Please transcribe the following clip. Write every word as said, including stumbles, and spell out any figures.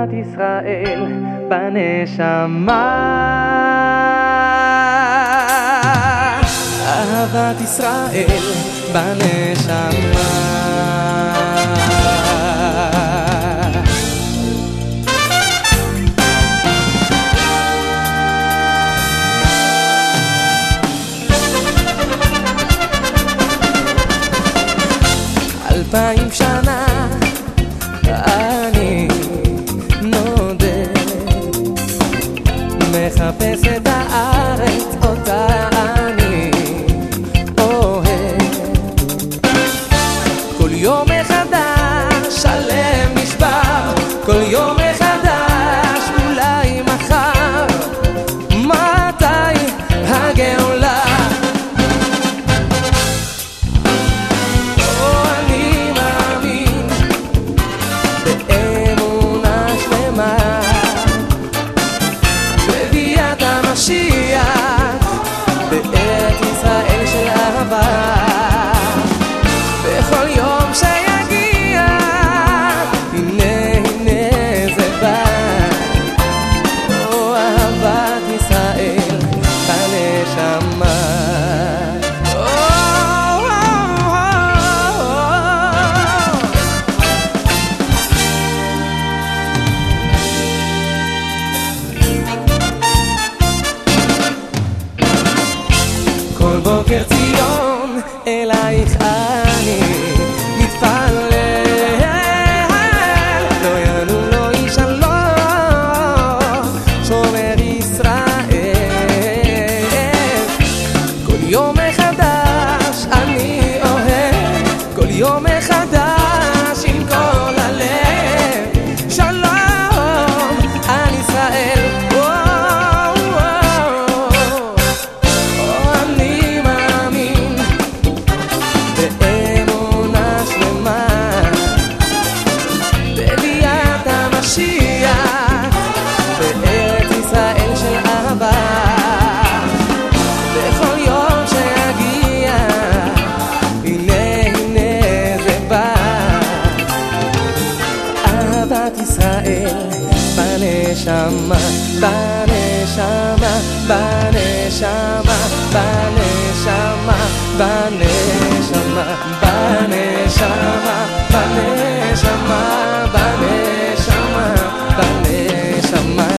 אהבת ישראל בנשמה, אהבת ישראל בנשמה. אלפיים שנה אני נודד, מחפש את הארץ אותה אני אוהב. כל יום מחדש הלב נשבר, כל יום מחדש אולי מחר, מתי הגאולה? בעת ישראל של אהבה, בכל יום שיגיע, הנה הנה זה בא. או אהבת ישראל בנשמה. כל בוקר ציון אלייך אני מתפלל, לא ינום לא יישן לו שומר ישראל. כל יום מחדש אני אוהב, כל יום מחדש עם כל הלב, שלום על ישראל. ישראל בנשמה, בנשמה, בנשמה, בנשמה.